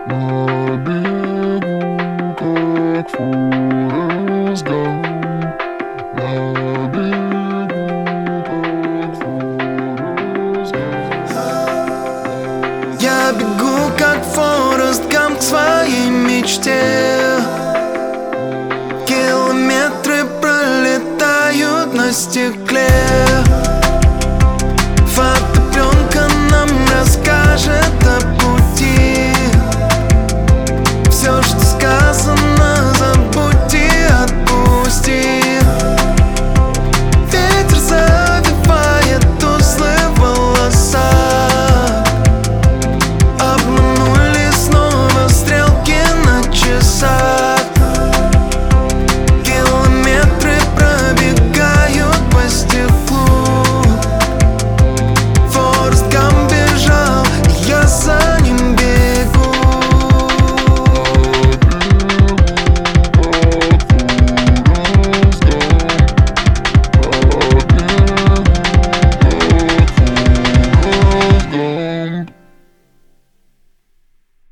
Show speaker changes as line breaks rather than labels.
На бегу, как Форест Гамп. На бегу, как Форест Гамп.
Я бегу, как Форест Гамп, к своей мечте. Километры пролетают на стекле.